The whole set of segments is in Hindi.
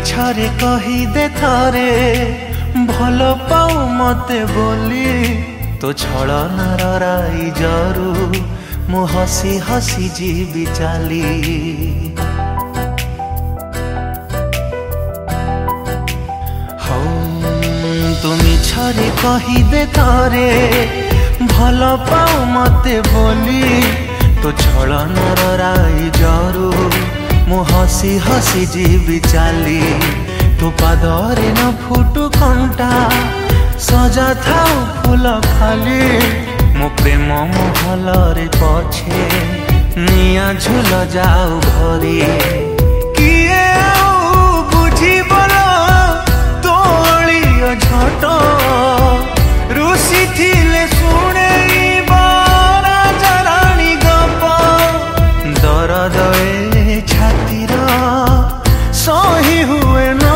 मिछरे कहीदे थरे भल पाऊ मते बोली तो छलनार राई जरू मु हसी हसी जीवी चाली तू मिछरे कहीदे थरे भल पाऊ मते बोली तो छलनार राई जरू मु हसी हसी जीवी चाली तू पादरे न फुटु कंटा सजा थाउ फूल खाली मो प्रेम महलरे पछे निया झुल जाऊ भरी किए आउ बुझी बोलो तोलियो झट रुसी थिले शुणे राजा रानी गप दरद छातीर सही हुए ना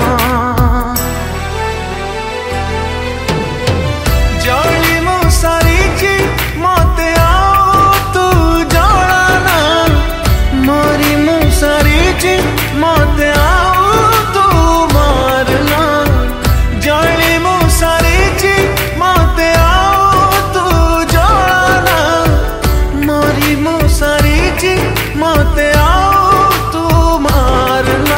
जली मु सारी मते आओ तू जलाना मरी मु सारी मते आओ तू मारना जली मु सारी मते आओ तू जलाना मरी मु सारी मते आओ तू मारना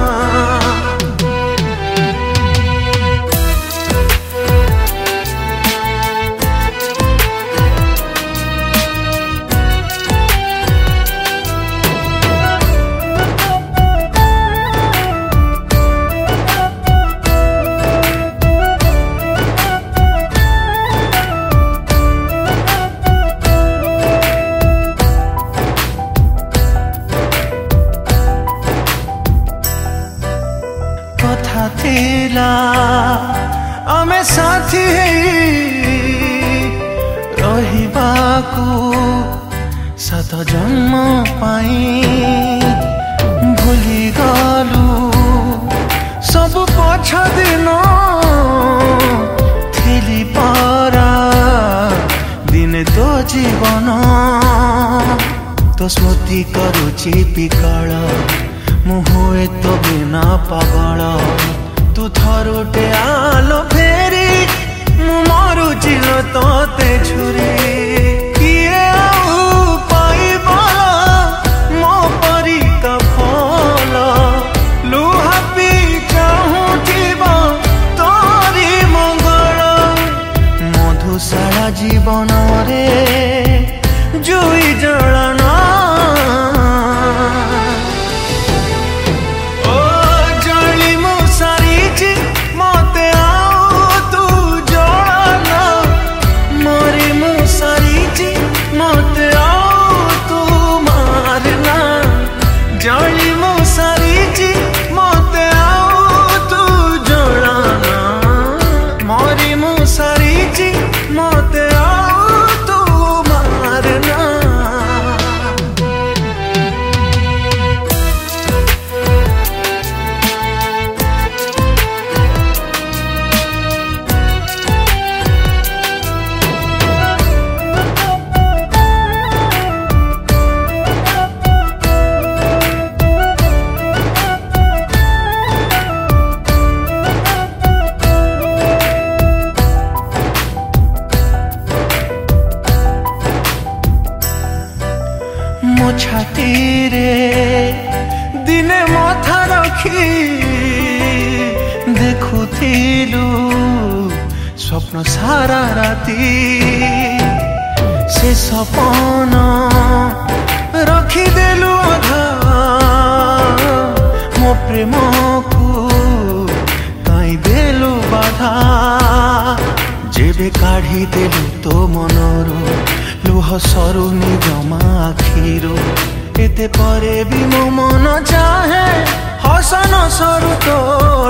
कथा थिला आमे साथी रहिबाकू सात जन्म पाई भूली गलु सब पछ दिन थिली पारा दिन तो जीवन तो स्मृति करुची पिकल मुहुए तो बिना पागल तू थरुटे आलो फेरी मु मरुची तोते छुरी किए आउ पाइब मो परी का फल लुहा पी चाहूथिब तोरी मंगल मधुशाला जीवन रे जुई जलना जली मो सारी मते आओ तू जलाना मरी मो सारी मते आओ तू मारना मो छाती रे दिने मथा रखी देखुथिलु स्वप्न सारा राती से सपन रखिदेलु अधा मो प्रेम को काई देलु बाधा जेबे काढ़ी देलु तो मनरू लुह सरुनी जमा आखिरो एते परे भी मो मन चाहे हसन सरू तो